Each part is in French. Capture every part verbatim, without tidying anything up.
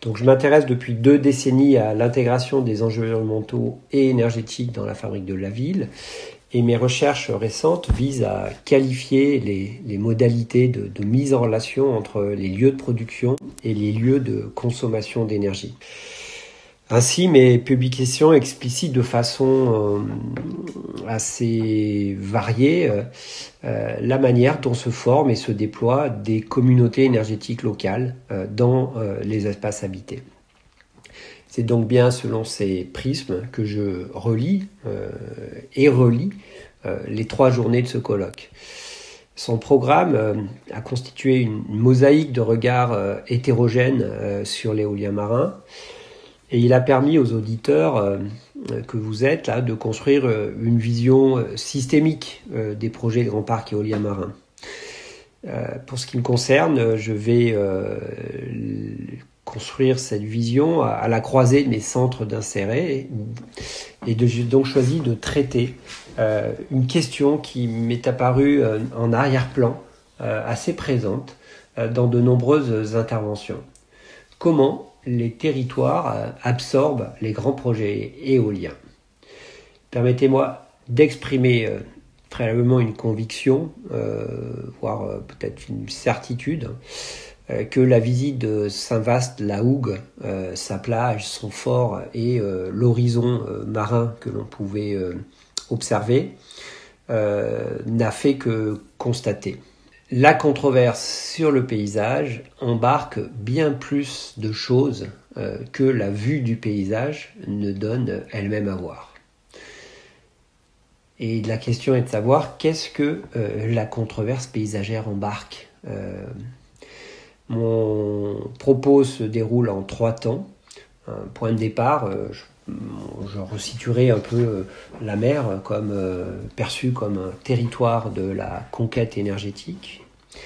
Donc je m'intéresse depuis deux décennies à l'intégration des enjeux environnementaux et énergétiques dans la fabrique de la ville. Et mes recherches récentes visent à qualifier les, les modalités de, de mise en relation entre les lieux de production et les lieux de consommation d'énergie. Ainsi, mes publications explicitent de façon euh, assez variée euh, la manière dont se forment et se déploient des communautés énergétiques locales euh, dans euh, les espaces habités. C'est donc bien selon ces prismes que je relis euh, et relis euh, les trois journées de ce colloque. Son programme euh, a constitué une, une mosaïque de regards euh, hétérogènes euh, sur l'éolien marin. Et il a permis aux auditeurs euh, que vous êtes là de construire euh, une vision euh, systémique euh, des projets de grands parcs éoliens marins. Euh, pour ce qui me concerne, je vais euh, construire cette vision à, à la croisée de mes centres d'intérêt et, et de, j'ai donc choisi de traiter euh, une question qui m'est apparue euh, en arrière-plan, euh, assez présente euh, dans de nombreuses interventions. Comment les territoires absorbent les grands projets éoliens. Permettez-moi d'exprimer euh, préalablement une conviction, euh, voire euh, peut-être une certitude, euh, que la visite de Saint-Vaast-la-Hougue, euh, sa plage, son fort et euh, l'horizon euh, marin que l'on pouvait euh, observer euh, n'a fait que constater. La controverse sur le paysage embarque bien plus de choses euh, que la vue du paysage ne donne elle-même à voir. Et la question est de savoir qu'est-ce que euh, la controverse paysagère embarque. Euh, mon propos se déroule en trois temps. Un point de départ, euh, je, je resituerai un peu euh, la mer comme euh, perçue comme un territoire de la conquête énergétique.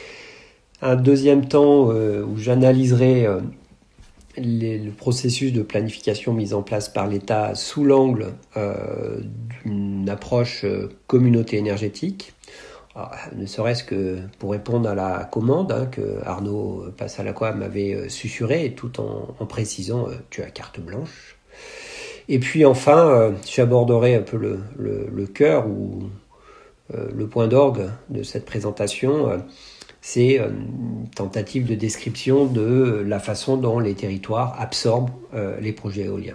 Un deuxième temps euh, où j'analyserai euh, les, le processus de planification mis en place par l'État sous l'angle euh, d'une approche euh, communauté énergétique. Alors, ne serait-ce que pour répondre à la commande hein, que Arnaud Passalacqua m'avait euh, susurré, tout en, en précisant euh, tu as carte blanche. Et puis enfin, euh, j'aborderai un peu le, le, le cœur ou euh, le point d'orgue de cette présentation. Euh, c'est une tentative de description de la façon dont les territoires absorbent euh, les projets éoliens.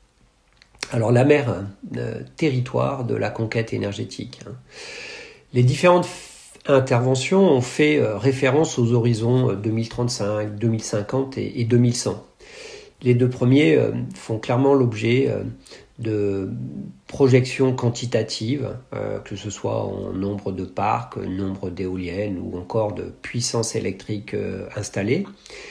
Alors la mer, euh, territoire de la conquête énergétique. Hein. Les différentes f- interventions ont fait euh, référence aux horizons deux mille trente-cinq, deux mille cinquante et, et deux mille cent. Les deux premiers euh, font clairement l'objet euh, de projections quantitatives, euh, que ce soit en nombre de parcs, nombre d'éoliennes ou encore de puissance électrique euh, installée.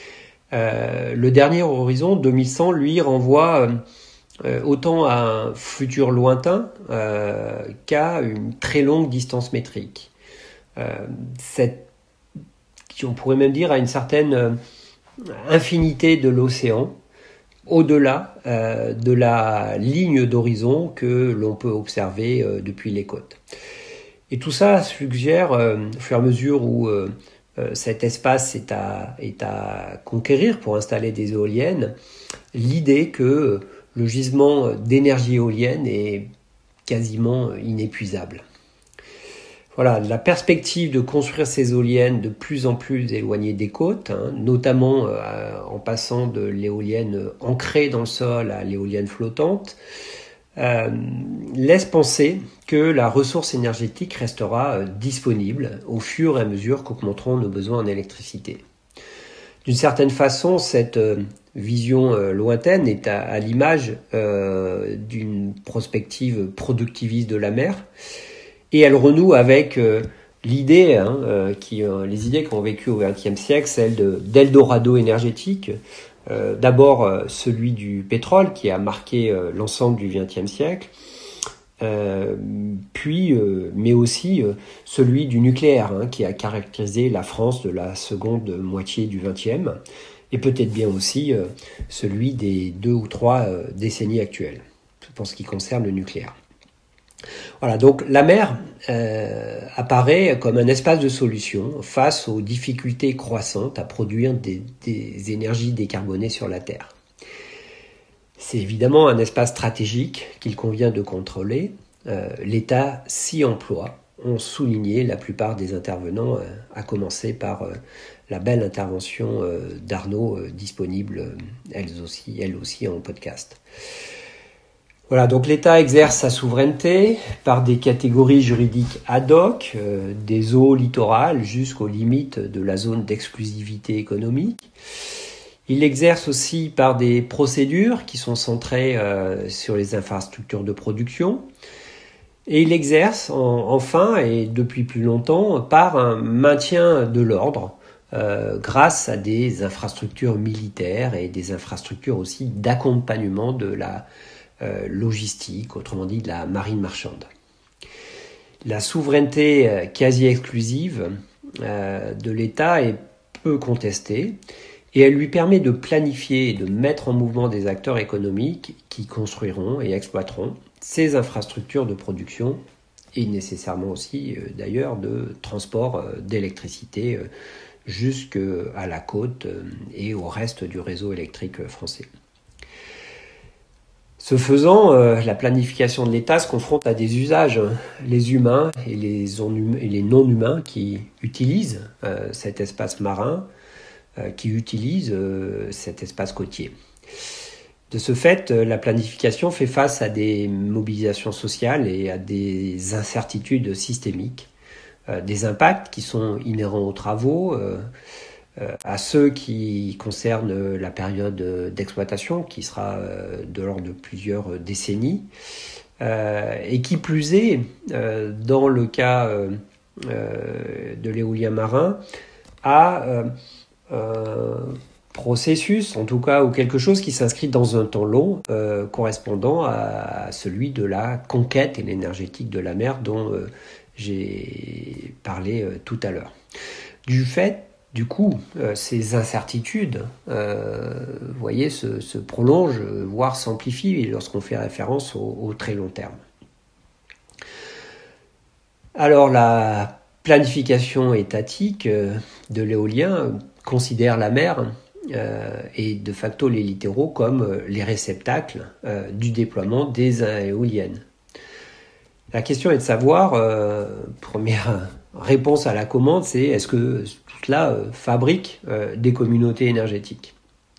Euh, le dernier horizon, deux mille cent, lui renvoie euh, autant à un futur lointain euh, qu'à une très longue distance métrique. Euh, cette, on pourrait même dire à une certaine euh, infinité de l'océan, au-delà euh, de la ligne d'horizon que l'on peut observer euh, depuis les côtes. Et tout ça suggère, euh, au fur et à mesure où euh, euh, cet espace est à, est à conquérir pour installer des éoliennes, l'idée que euh, le gisement d'énergie éolienne est quasiment inépuisable. Voilà, la perspective de construire ces éoliennes de plus en plus éloignées des côtes, hein, notamment euh, en passant de l'éolienne ancrée dans le sol à l'éolienne flottante, euh, laisse penser que la ressource énergétique restera euh, disponible au fur et à mesure qu'augmenteront nos besoins en électricité. D'une certaine façon, cette euh, vision euh, lointaine est à, à l'image euh, d'une prospective productiviste de la mer. Et elle renoue avec euh, l'idée, hein, euh, qui, euh, les idées qui ont vécu au vingtième siècle, celle de, d'Eldorado énergétique. Euh, d'abord euh, celui du pétrole qui a marqué euh, l'ensemble du vingtième siècle, euh, puis, euh, mais aussi euh, celui du nucléaire hein, qui a caractérisé la France de la seconde moitié du vingtième, et peut-être bien aussi euh, celui des deux ou trois euh, décennies actuelles, pour ce qui concerne le nucléaire. Voilà, donc la mer euh, apparaît comme un espace de solution face aux difficultés croissantes à produire des, des énergies décarbonées sur la Terre. C'est évidemment un espace stratégique qu'il convient de contrôler. Euh, L'État s'y emploie, ont souligné la plupart des intervenants, euh, à commencer par euh, la belle intervention euh, d'Arnaud, euh, disponible euh, elle aussi, elle aussi en podcast. Voilà, donc l'État exerce sa souveraineté par des catégories juridiques ad hoc, euh, des eaux littorales jusqu'aux limites de la zone d'exclusivité économique. Il exerce aussi par des procédures qui sont centrées euh, sur les infrastructures de production. Et il exerce en, enfin, et depuis plus longtemps, par un maintien de l'ordre euh, grâce à des infrastructures militaires et des infrastructures aussi d'accompagnement de la euh, logistique, autrement dit de la marine marchande. La souveraineté quasi exclusive euh, de l'État est peu contestée et elle lui permet de planifier et de mettre en mouvement des acteurs économiques qui construiront et exploiteront ces infrastructures de production et nécessairement aussi euh, d'ailleurs de transport euh, d'électricité euh, jusqu'à la côte euh, et au reste du réseau électrique français. Ce faisant, euh, la planification de l'État se confronte à des usages, les humains et les, on- et les non-humains qui utilisent euh, cet espace marin, euh, qui utilisent euh, cet espace côtier. De ce fait, la planification fait face à des mobilisations sociales et à des incertitudes systémiques, euh, des impacts qui sont inhérents aux travaux, euh, euh, à ceux qui concernent la période d'exploitation, qui sera euh, de l'ordre de plusieurs décennies, euh, et qui plus est, euh, dans le cas euh, euh, de l'éolien marin, à euh, euh, processus, en tout cas, ou quelque chose qui s'inscrit dans un temps long, euh, correspondant à celui de la conquête et l'énergétique de la mer dont euh, j'ai parlé euh, tout à l'heure. Du fait, du coup, euh, ces incertitudes, euh, vous voyez, se, se prolongent, voire s'amplifient lorsqu'on fait référence au, au très long terme. Alors, la planification étatique euh, de l'éolien considère la mer Euh, et de facto les littoraux comme euh, les réceptacles euh, du déploiement des éoliennes. La question est de savoir, euh, première réponse à la commande, c'est est-ce que tout cela euh, fabrique euh, des communautés énergétiques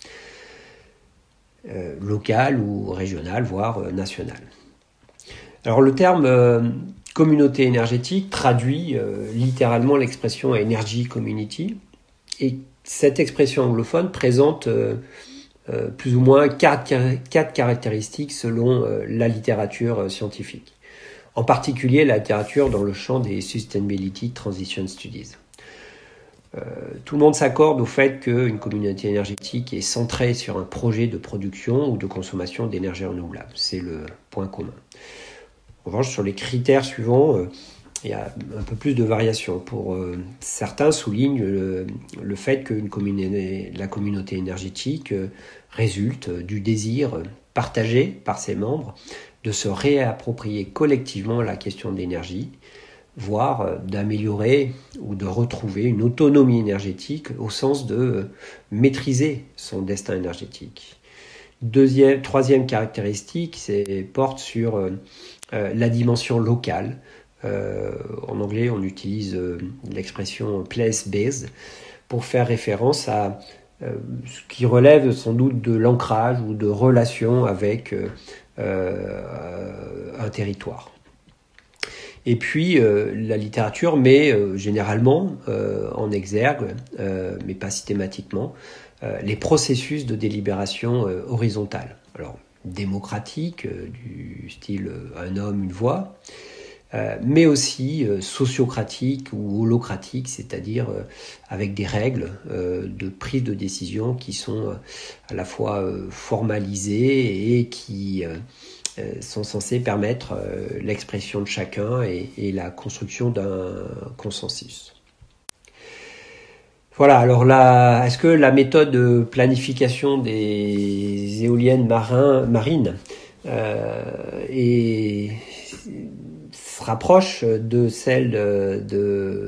euh, locales ou régionales, voire euh, nationales. Alors le terme euh, communauté énergétique traduit euh, littéralement l'expression energy community, et cette expression anglophone présente euh, euh, plus ou moins quatre, quatre caractéristiques selon euh, la littérature euh, scientifique. En particulier la littérature dans le champ des Sustainability Transition Studies. Euh, tout le monde s'accorde au fait qu'une communauté énergétique est centrée sur un projet de production ou de consommation d'énergie renouvelable. C'est le point commun. En revanche, sur les critères suivants, euh, il y a un peu plus de variations. Pour euh, certains soulignent le, le fait que une communauté, la communauté énergétique euh, résulte du désir partagé par ses membres de se réapproprier collectivement la question de l'énergie, voire euh, d'améliorer ou de retrouver une autonomie énergétique au sens de euh, maîtriser son destin énergétique. Deuxième, troisième caractéristique, c'est, porte sur euh, euh, la dimension locale. Euh, en anglais, on utilise euh, l'expression place-based pour faire référence à euh, ce qui relève sans doute de l'ancrage ou de relation avec euh, euh, un territoire. Et puis, euh, la littérature met euh, généralement euh, en exergue, euh, mais pas systématiquement, euh, les processus de délibération euh, horizontale. Alors, démocratique, euh, du style euh, un homme, une voix, Euh, mais aussi euh, sociocratique ou holocratique, c'est-à-dire euh, avec des règles euh, de prise de décision qui sont euh, à la fois euh, formalisées et qui euh, euh, sont censées permettre euh, l'expression de chacun et, et la construction d'un consensus. Voilà, alors là, est-ce que la méthode de planification des éoliennes marins, marines euh, est se rapproche de celle de, de,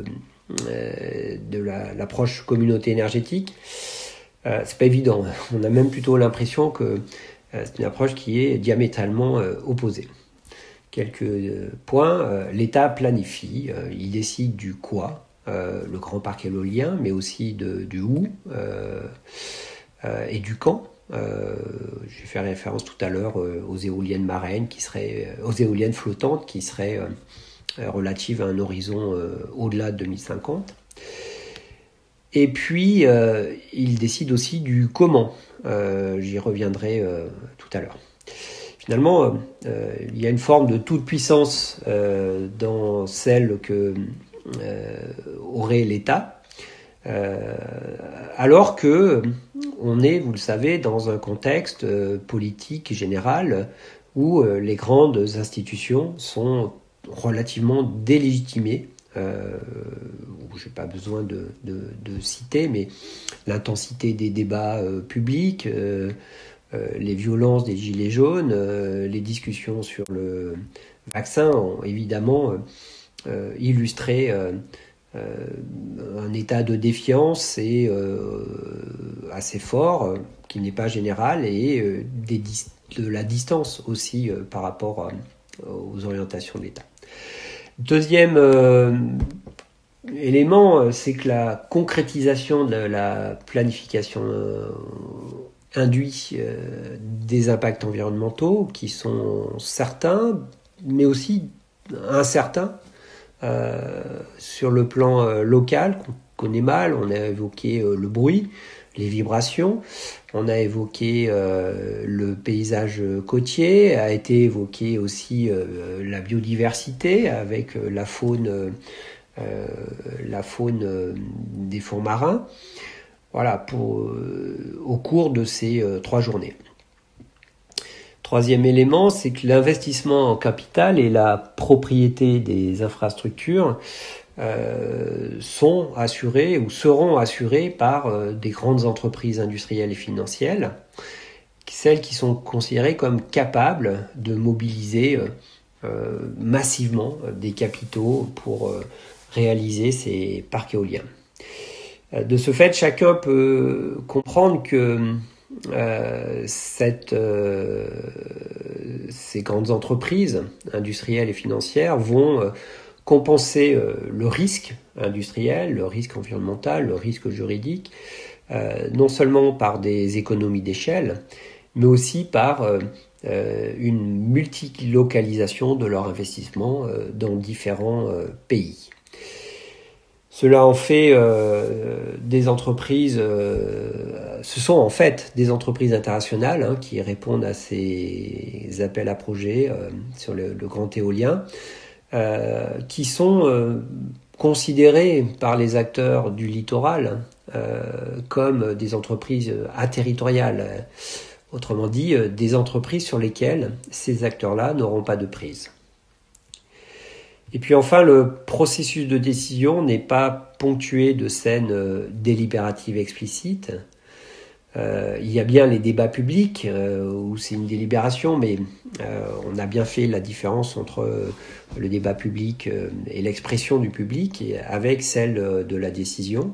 de la, l'approche communauté énergétique? Euh, c'est pas évident. On a même plutôt l'impression que C'est une approche qui est diamétralement opposée. Quelques points. L'État planifie, il décide du quoi, le grand parc éolien, mais aussi de, du où euh, et du quand. Euh, j'ai fait référence tout à l'heure aux éoliennes marraines, qui seraient, aux éoliennes flottantes qui seraient relatives à un horizon au-delà de deux mille cinquante. Et puis, euh, il décide aussi du comment. Euh, j'y reviendrai euh, tout à l'heure. Finalement, euh, il y a une forme de toute-puissance euh, dans celle que euh, aurait l'État, euh, alors que on est, vous le savez, dans un contexte euh, politique général où euh, les grandes institutions sont relativement délégitimées. Euh, je n'ai pas besoin de, de, de citer, mais l'intensité des débats euh, publics, euh, euh, les violences des gilets jaunes, euh, les discussions sur le vaccin ont évidemment euh, illustré euh, euh, un état de défiance et, euh, assez fort, euh, qui n'est pas général, et euh, des, de la distance aussi euh, par rapport euh, aux orientations de l'État. Deuxième euh, élément, c'est que la concrétisation de la planification euh, induit euh, des impacts environnementaux qui sont certains, mais aussi incertains euh, sur le plan euh, local, qu'on connaît mal. On a évoqué euh, le bruit, les vibrations, on a évoqué euh, le paysage côtier, a été évoqué aussi euh, la biodiversité avec euh, la faune, euh, la faune euh, des fonds marins. Voilà, pour, euh, au cours de ces euh, trois journées. Troisième élément, c'est que l'investissement en capital et la propriété des infrastructures euh, sont assurés ou seront assurés par euh, des grandes entreprises industrielles et financières, celles qui sont considérées comme capables de mobiliser euh, euh, massivement des capitaux pour euh, réaliser ces parcs éoliens. De ce fait, chacun peut comprendre que euh, cette, euh, ces grandes entreprises industrielles et financières vont euh, compenser euh, le risque industriel, le risque environnemental, le risque juridique, euh, non seulement par des économies d'échelle, mais aussi par euh, euh, une multilocalisation de leur investissement euh, dans différents euh, pays. Cela en fait euh, des entreprises, euh, ce sont en fait des entreprises internationales hein, qui répondent à ces appels à projets euh, sur le, le grand éolien, euh, qui sont euh, considérées par les acteurs du littoral euh, comme des entreprises interterritoriales, autrement dit euh, des entreprises sur lesquelles ces acteurs-là n'auront pas de prise. Et puis enfin, le processus de décision n'est pas ponctué de scènes euh, délibératives explicites. Euh, il y a bien les débats publics euh, où c'est une délibération, mais euh, on a bien fait la différence entre euh, le débat public euh, et l'expression du public et avec celle euh, de la décision.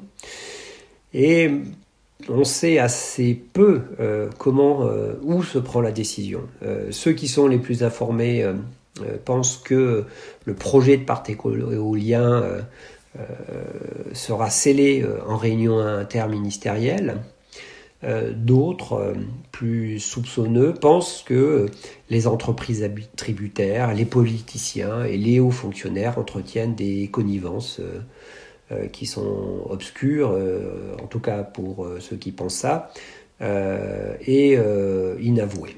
Et on sait assez peu euh, comment, euh, où se prend la décision. Euh, ceux qui sont les plus informés euh, Euh, pense que le projet de parc éolien euh, euh, sera scellé euh, en réunion interministérielle. Euh, d'autres, euh, plus soupçonneux, pensent que les entreprises tributaires, les politiciens et les hauts fonctionnaires entretiennent des connivences euh, euh, qui sont obscures, euh, en tout cas pour euh, ceux qui pensent ça, euh, et euh, inavouées.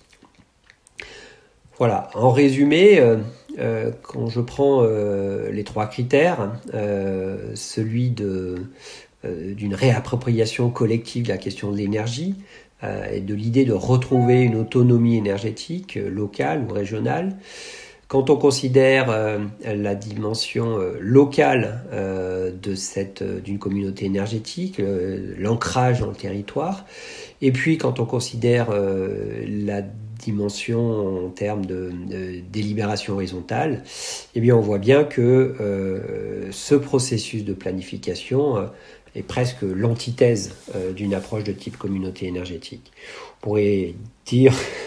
Voilà, en résumé, euh, euh, quand je prends euh, les trois critères, euh, celui de, euh, d'une réappropriation collective de la question de l'énergie euh, et de l'idée de retrouver une autonomie énergétique euh, locale ou régionale, quand on considère euh, la dimension euh, locale euh, de cette, euh, d'une communauté énergétique, euh, l'ancrage dans le territoire, et puis quand on considère euh, la dimension en termes de, de délibération horizontale, eh bien on voit bien que euh, ce processus de planification euh, est presque l'antithèse euh, d'une approche de type communauté énergétique. On pourrait dire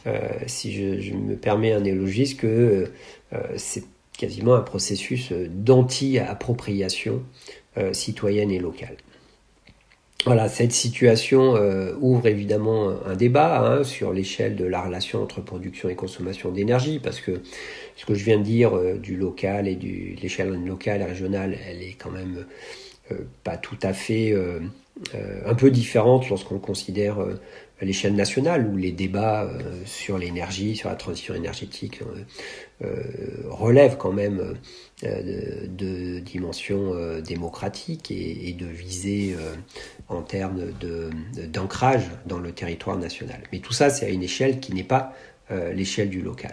euh, si je, je me permets un néologisme, que euh, c'est quasiment un processus d'anti-appropriation euh, citoyenne et locale. Voilà, cette situation euh, ouvre évidemment un débat hein, sur l'échelle de la relation entre production et consommation d'énergie, parce que ce que je viens de dire euh, du local et de l'échelle locale et régionale, elle est quand même euh, pas tout à fait euh, euh, un peu différente lorsqu'on considère euh, l'échelle nationale, où les débats euh, sur l'énergie, sur la transition énergétique euh, euh, relèvent quand même euh, de, de dimensions euh, démocratiques et, et de visées euh, en termes de, de, d'ancrage dans le territoire national. Mais tout ça, c'est à une échelle qui n'est pas euh, l'échelle du local.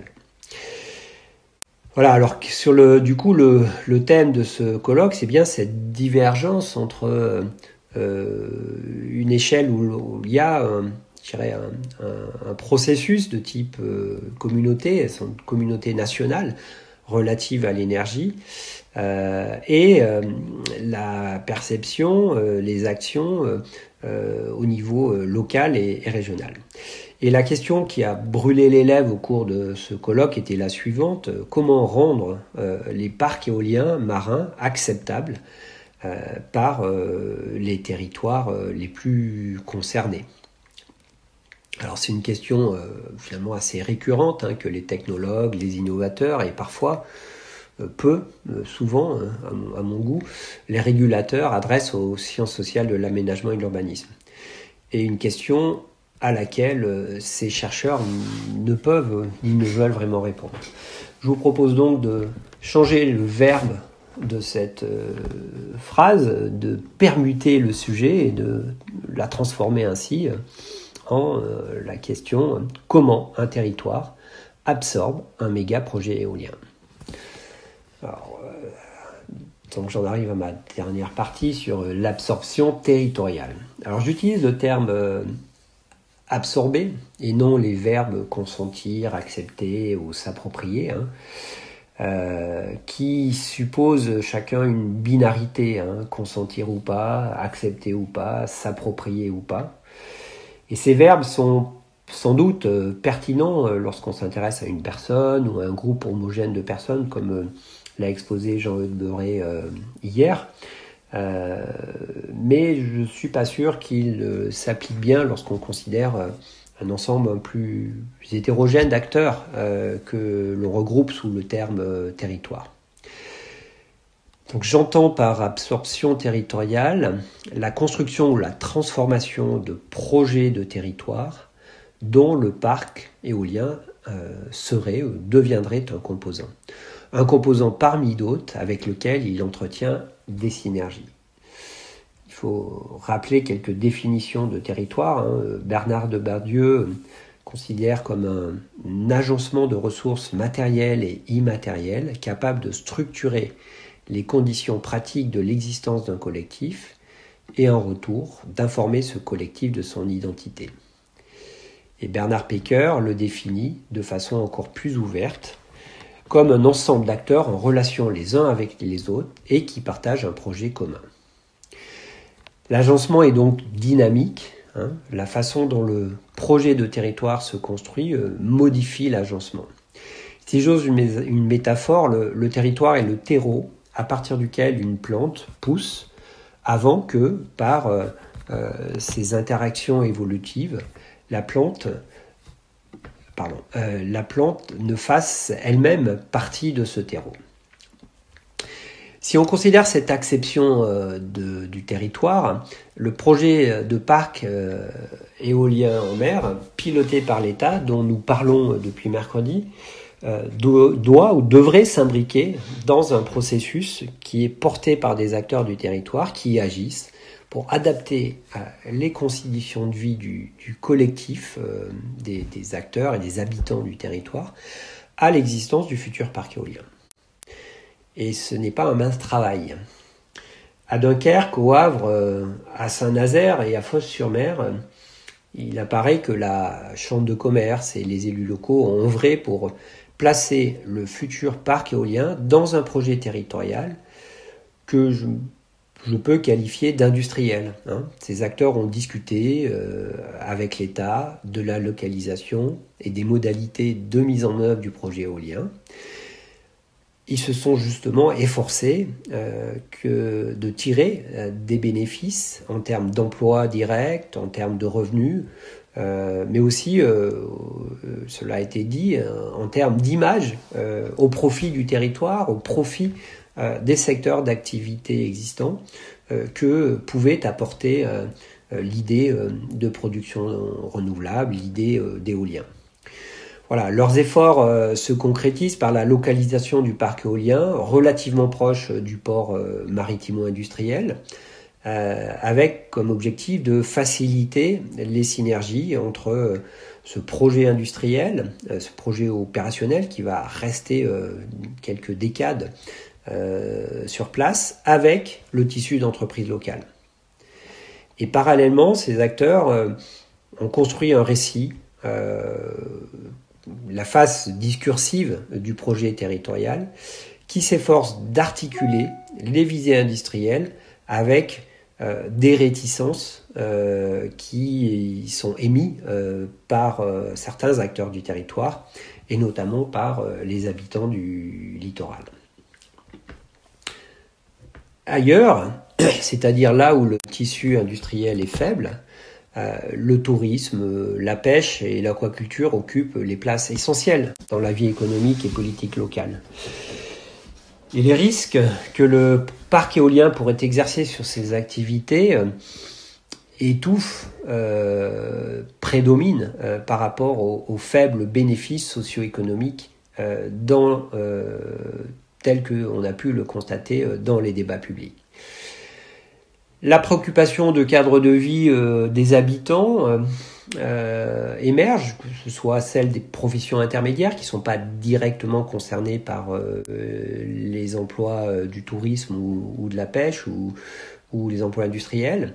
Voilà, alors sur le, du coup, le, le thème de ce colloque, c'est bien cette divergence entre euh, une échelle où, où il y a un, je dirais un, un, un processus de type euh, communauté, une communauté nationale relative à l'énergie, euh, et euh, la perception, euh, les actions euh, euh, au niveau euh, local et, et régional. Et la question qui a brûlé les lèvres au cours de ce colloque était la suivante: comment rendre euh, les parcs éoliens marins acceptables euh, par euh, les territoires euh, les plus concernés? Alors c'est une question euh, finalement assez récurrente hein, que les technologues, les innovateurs et parfois euh, peu, euh, souvent euh, à, mon, à mon goût, les régulateurs adressent aux sciences sociales de l'aménagement et de l'urbanisme. Et une question à laquelle euh, ces chercheurs ne peuvent ni ne veulent vraiment répondre. Je vous propose donc de changer le verbe de cette euh, phrase, de permuter le sujet et de la transformer ainsi euh, en euh, la question euh, comment un territoire absorbe un méga projet éolien. Alors, euh, donc j'en arrive à ma dernière partie sur euh, l'absorption territoriale. Alors j'utilise le terme euh, absorber et non les verbes consentir, accepter ou s'approprier, hein, euh, qui supposent chacun une binarité, hein, consentir ou pas, accepter ou pas, s'approprier ou pas. Et ces verbes sont sans doute euh, pertinents euh, lorsqu'on s'intéresse à une personne ou à un groupe homogène de personnes, comme euh, l'a exposé Jean-Eudes Beuré euh, hier. Euh, mais je ne suis pas sûr qu'il euh, s'applique bien lorsqu'on considère euh, un ensemble plus hétérogène d'acteurs euh, que l'on regroupe sous le terme euh, territoire. Donc j'entends par absorption territoriale la construction ou la transformation de projets de territoire dont le parc éolien euh, serait ou deviendrait un composant. Un composant parmi d'autres avec lequel il entretient des synergies. Il faut rappeler quelques définitions de territoire. Hein. Bernard Debardieu considère comme un, un agencement de ressources matérielles et immatérielles capable de structurer les conditions pratiques de l'existence d'un collectif et en retour d'informer ce collectif de son identité. Et Bernard Pecker le définit de façon encore plus ouverte comme un ensemble d'acteurs en relation les uns avec les autres et qui partagent un projet commun. L'agencement est donc dynamique. Hein, la façon dont le projet de territoire se construit euh, modifie l'agencement. Si j'ose une, mé- une métaphore, le, le territoire est le terreau à partir duquel une plante pousse avant que, par euh, euh, ses interactions évolutives, la plante, pardon, euh, la plante ne fasse elle-même partie de ce terreau. Si on considère cette acception euh, de, du territoire, le projet de parc euh, éolien en mer, piloté par l'État, dont nous parlons depuis mercredi, euh, do, doit ou devrait s'imbriquer dans un processus qui est porté par des acteurs du territoire qui agissent pour adapter euh, les conditions de vie du, du collectif euh, des, des acteurs et des habitants du territoire à l'existence du futur parc éolien. Et ce n'est pas un mince travail. À Dunkerque, au Havre, euh, à Saint-Nazaire et à Fos-sur-Mer, euh, il apparaît que la Chambre de commerce et les élus locaux ont œuvré pour placer le futur parc éolien dans un projet territorial que je, je peux qualifier d'industriels. Hein. Ces acteurs ont discuté euh, avec l'État de la localisation et des modalités de mise en œuvre du projet éolien. Ils se sont justement efforcés euh, que de tirer euh, des bénéfices en termes d'emplois directs, en termes de revenus, euh, mais aussi, euh, cela a été dit, euh, en termes d'image euh, au profit du territoire, au profit euh, des secteurs d'activité existants euh, que pouvait apporter euh, l'idée euh, de production renouvelable, l'idée euh, d'éolien. Voilà, leurs efforts euh, se concrétisent par la localisation du parc éolien relativement proche du port euh, maritimo-industriel, euh, avec comme objectif de faciliter les synergies entre euh, ce projet industriel, euh, ce projet opérationnel qui va rester euh, quelques décades euh, sur place, avec le tissu d'entreprises locales. Et parallèlement, ces acteurs euh, ont construit un récit, euh, la face discursive du projet territorial, qui s'efforce d'articuler les visées industrielles avec euh, des réticences euh, qui sont émises euh, par euh, certains acteurs du territoire, et notamment par euh, les habitants du littoral. Ailleurs, c'est-à-dire là où le tissu industriel est faible, Euh, le tourisme, la pêche et l'aquaculture occupent les places essentielles dans la vie économique et politique locale. Et les risques que le parc éolien pourrait exercer sur ces activités euh, étouffent, euh, prédominent euh, par rapport aux, aux faibles bénéfices socio-économiques euh, dans, euh, tels qu'on a pu le constater dans les débats publics. La préoccupation de cadre de vie euh, des habitants euh, euh, émerge, que ce soit celle des professions intermédiaires qui ne sont pas directement concernées par euh, les emplois euh, du tourisme ou, ou de la pêche ou, ou les emplois industriels.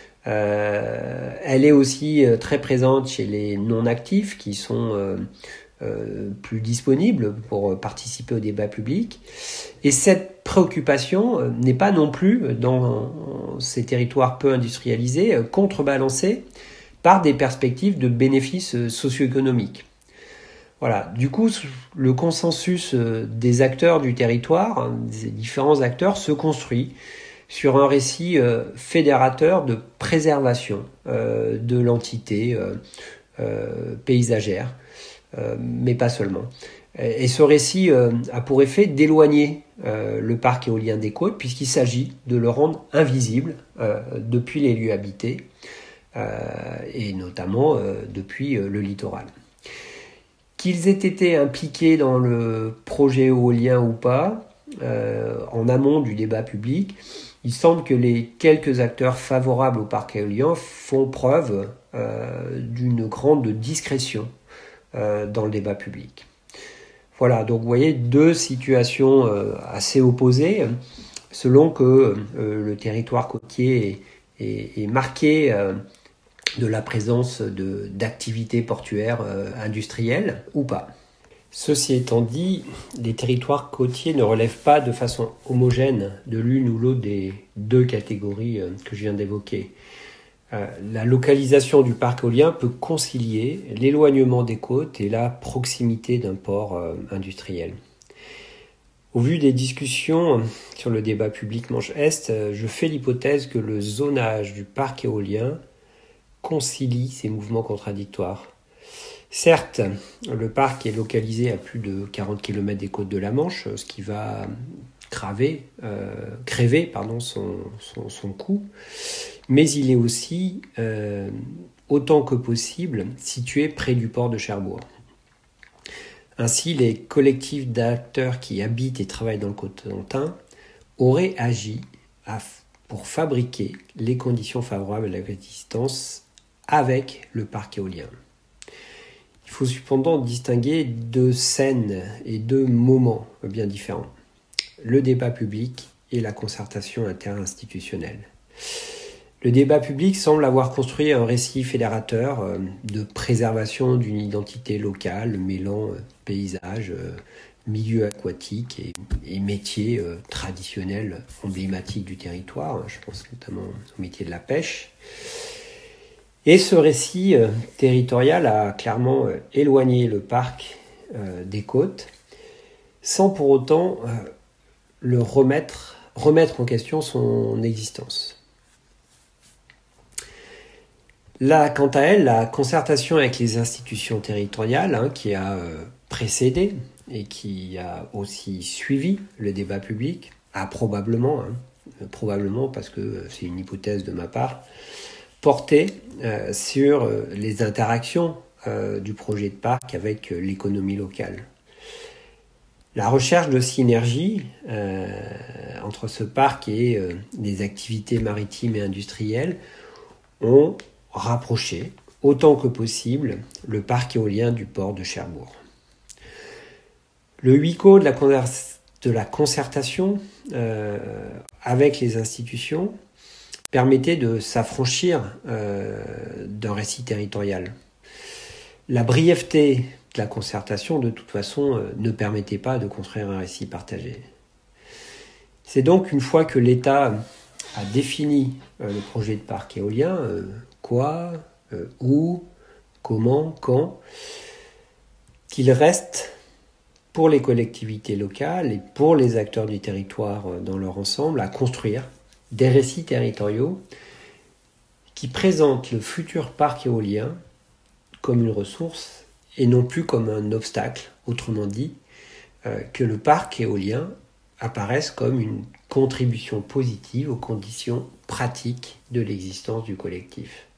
Euh, elle est aussi euh, très présente chez les non-actifs qui sont euh, euh, plus disponibles pour participer au débat public. Et cette préoccupation euh, n'est pas non plus, dans ces territoires peu industrialisés, euh, contrebalancée par des perspectives de bénéfices socio-économiques. Voilà. Du coup, le consensus des acteurs du territoire, des différents acteurs, se construit sur un récit euh, fédérateur de préservation euh, de l'entité euh, euh, paysagère, euh, mais pas seulement. Et ce récit euh, a pour effet d'éloigner euh, le parc éolien des côtes, puisqu'il s'agit de le rendre invisible euh, depuis les lieux habités, euh, et notamment euh, depuis euh, le littoral. Qu'ils aient été impliqués dans le projet éolien ou pas, euh, en amont du débat public, il semble que les quelques acteurs favorables au parc éolien font preuve euh, d'une grande discrétion euh, dans le débat public. Voilà, donc vous voyez deux situations euh, assez opposées, selon que euh, le territoire côtier est, est, est marqué euh, de la présence de, d'activités portuaires euh, industrielles ou pas. Ceci étant dit, les territoires côtiers ne relèvent pas de façon homogène de l'une ou l'autre des deux catégories euh, que je viens d'évoquer. Euh, la localisation du parc éolien peut concilier l'éloignement des côtes et la proximité d'un port euh, industriel. Au vu des discussions sur le débat public Manche-Est, euh, je fais l'hypothèse que le zonage du parc éolien concilie ces mouvements contradictoires. Certes, le parc est localisé à plus de quarante kilomètres des côtes de la Manche, ce qui va craver, euh, créver pardon, son, son, son coût, mais il est aussi, euh, autant que possible, situé près du port de Cherbourg. Ainsi, les collectifs d'acteurs qui habitent et travaillent dans le Cotentin auraient agi à, pour fabriquer les conditions favorables à la coexistence avec le parc éolien. Il faut cependant distinguer deux scènes et deux moments bien différents. Le débat public et la concertation interinstitutionnelle. Le débat public semble avoir construit un récit fédérateur de préservation d'une identité locale mêlant paysage, milieux aquatiques et, et métiers euh, traditionnels emblématiques du territoire. Je pense notamment au métier de la pêche. Et ce récit euh, territorial a clairement euh, éloigné le parc euh, des côtes, sans pour autant euh, le remettre, remettre en question son existence. Là, quant à elle, la concertation avec les institutions territoriales, hein, qui a euh, précédé et qui a aussi suivi le débat public, a probablement, hein, probablement parce que c'est une hypothèse de ma part, porté euh, sur euh, les interactions euh, du projet de parc avec euh, l'économie locale. La recherche de synergie euh, entre ce parc et euh, les activités maritimes et industrielles ont rapproché autant que possible le parc éolien du port de Cherbourg. Le huis clos de la, de la concertation euh, avec les institutions permettait de s'affranchir euh, d'un récit territorial. La brièveté de la concertation, de toute façon, euh, ne permettait pas de construire un récit partagé. C'est donc une fois que l'État a défini euh, le projet de parc éolien, euh, quoi, euh, où, comment, quand, qu'il reste pour les collectivités locales et pour les acteurs du territoire euh, dans leur ensemble à construire des récits territoriaux qui présentent le futur parc éolien comme une ressource et non plus comme un obstacle, autrement dit, euh, que le parc éolien apparaisse comme une contribution positive aux conditions pratiques de l'existence du collectif.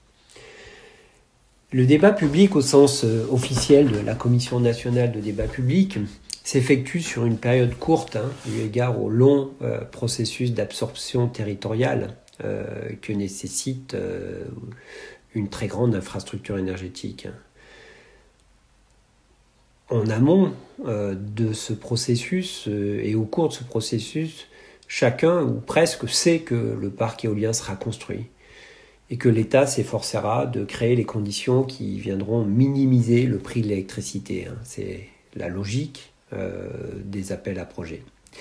Le débat public au sens euh, officiel de la Commission nationale de débat public s'effectue sur une période courte, hein, eu égard au long euh, processus d'absorption territoriale euh, que nécessite euh, une très grande infrastructure énergétique. En amont euh, de ce processus euh, et au cours de ce processus, chacun ou presque sait que le parc éolien sera construit et que l'État s'efforcera de créer les conditions qui viendront minimiser le prix de l'électricité. Hein. C'est la logique Euh, des appels à projets.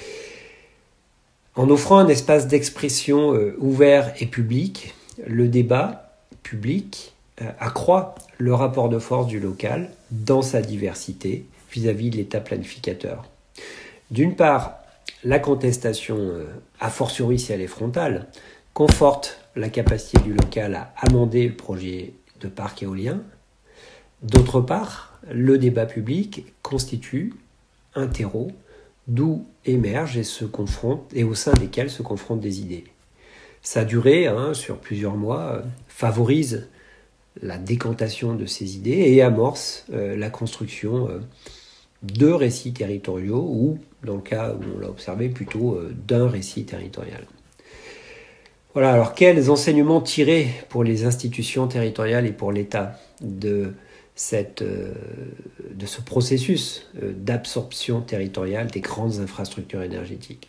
En offrant un espace d'expression euh, ouvert et public, le débat public euh, accroît le rapport de force du local dans sa diversité vis-à-vis de l'État planificateur. D'une part, la contestation, euh, a fortiori si elle est frontale, conforte la capacité du local à amender le projet de parc éolien. D'autre part, le débat public constitue un terreau d'où émergent et se confrontent et au sein desquels se confrontent des idées. Sa durée, hein, sur plusieurs mois, euh, favorise la décantation de ces idées et amorce euh, la construction euh, de récits territoriaux ou, dans le cas où on l'a observé, plutôt euh, d'un récit territorial. Voilà, alors quels enseignements tirer pour les institutions territoriales et pour l'État de Cette, euh, de ce processus euh, d'absorption territoriale des grandes infrastructures énergétiques.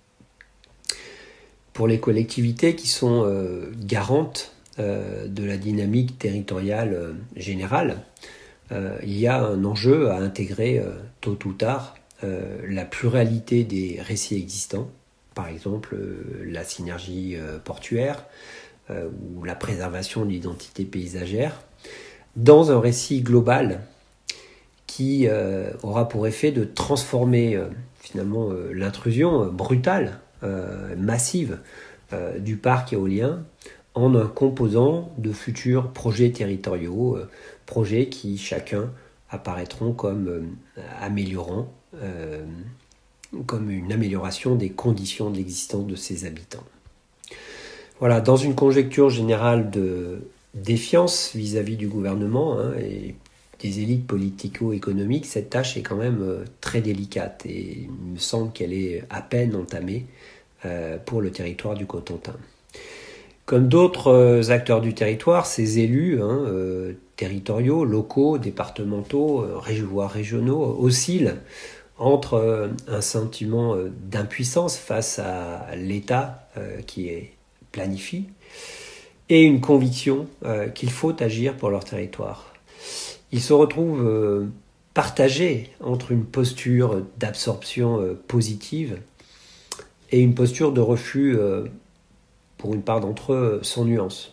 Pour les collectivités qui sont euh, garantes euh, de la dynamique territoriale euh, générale, euh, il y a un enjeu à intégrer euh, tôt ou tard euh, la pluralité des récits existants, par exemple euh, la synergie euh, portuaire euh, ou la préservation de l'identité paysagère, dans un récit global qui euh, aura pour effet de transformer euh, finalement euh, l'intrusion euh, brutale, euh, massive euh, du parc éolien en un composant de futurs projets territoriaux, euh, projets qui chacun apparaîtront comme euh, améliorant, euh, comme une amélioration des conditions d'existence de ses habitants. Voilà, dans une conjecture générale de défiance vis-à-vis du gouvernement hein, et des élites politico-économiques, cette tâche est quand même euh, très délicate et il me semble qu'elle est à peine entamée euh, pour le territoire du Cotentin. Comme d'autres euh, acteurs du territoire, ces élus hein, euh, territoriaux, locaux, départementaux, euh, voire régionaux oscillent entre euh, un sentiment euh, d'impuissance face à l'État euh, qui est planifie et une conviction euh, qu'il faut agir pour leur territoire. Ils se retrouvent euh, partagé entre une posture d'absorption euh, positive et une posture de refus, euh, pour une part d'entre eux, sans nuance.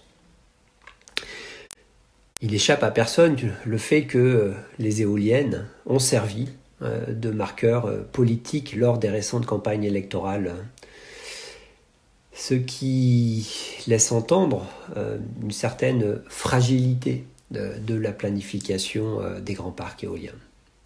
Il échappe à personne le fait que les éoliennes ont servi de marqueur politique lors des récentes campagnes électorales, ce qui laisse entendre une certaine fragilité de la planification des grands parcs éoliens.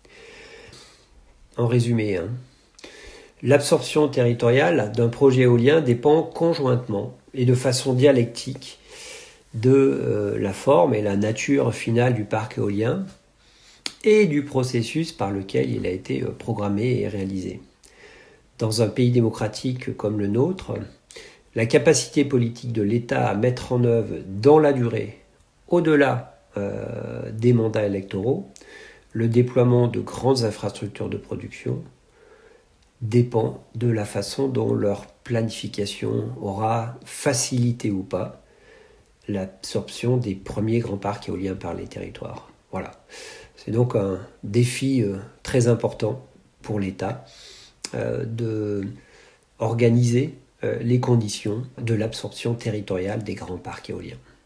En résumé, hein, l'absorption territoriale d'un projet éolien dépend conjointement et de façon dialectique de euh, la forme et la nature finale du parc éolien et du processus par lequel il a été euh, programmé et réalisé. Dans un pays démocratique comme le nôtre, la capacité politique de l'État à mettre en œuvre dans la durée, au-delà euh, des mandats électoraux, le déploiement de grandes infrastructures de production dépend de la façon dont leur planification aura facilité ou pas l'absorption des premiers grands parcs éoliens par les territoires. Voilà. C'est donc un défi euh, très important pour l'État euh, de organiser euh, les conditions de l'absorption territoriale des grands parcs éoliens.